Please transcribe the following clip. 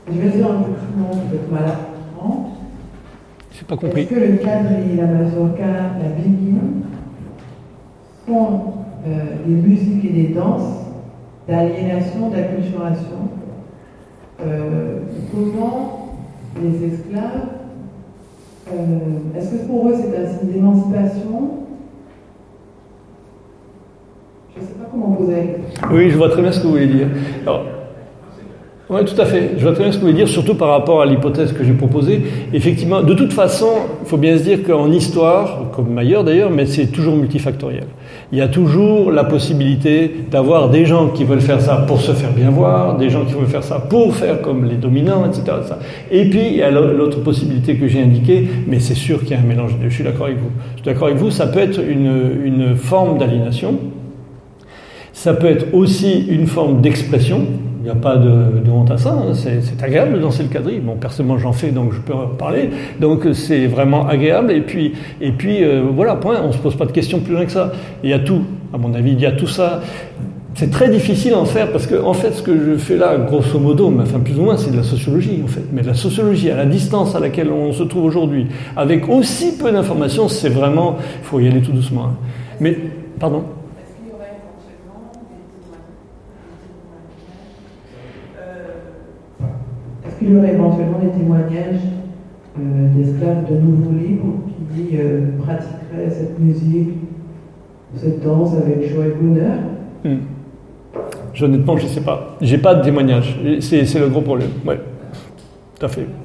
Je vais dire un peu tout le monde, peut-être mal apprendre. Je n'ai pas compris. Est-ce que le quadrille, la mazurka, la biguine sont des musiques et des danses d'aliénation, d'acculturation? Comment les esclaves, est-ce que pour eux c'est un signe d'émancipation? Je ne sais pas comment poser la question. Oui, je vois très bien ce que vous voulez dire. Alors, oui, tout à fait. Je vois très bien ce que vous voulez dire, surtout par rapport à l'hypothèse que j'ai proposée. Effectivement, de toute façon, il faut bien se dire qu'en histoire, comme ailleurs d'ailleurs, mais c'est toujours multifactoriel. Il y a toujours la possibilité d'avoir des gens qui veulent faire ça pour se faire bien voir, des gens qui veulent faire ça pour faire comme les dominants, etc. Et puis, il y a l'autre possibilité que j'ai indiquée, mais c'est sûr qu'il y a un mélange. Je suis d'accord avec vous. Je suis d'accord avec vous, ça peut être une forme d'aliénation. Ça peut être aussi une forme d'expression. Il n'y a pas de honte à ça, hein. C'est agréable de danser le quadrille. Bon, personnellement j'en fais, donc je peux en parler. Donc c'est vraiment agréable. Et puis voilà, point. On ne se pose pas de questions plus loin que ça. Il y a tout, à mon avis, il y a tout ça. C'est très difficile à en faire parce que, en fait, ce que je fais là, grosso modo, mais enfin plus ou moins, c'est de la sociologie, en fait. Mais de la sociologie, à la distance à laquelle on se trouve aujourd'hui, avec aussi peu d'informations, c'est vraiment, il faut y aller tout doucement. Hein. Mais, pardon? Il y aurait éventuellement des témoignages d'esclaves de nouveau libres qui pratiqueraient cette musique, cette danse avec joie et bonheur. Honnêtement, je ne sais pas. J'ai pas de témoignage. C'est le gros problème. Ouais, tout à fait.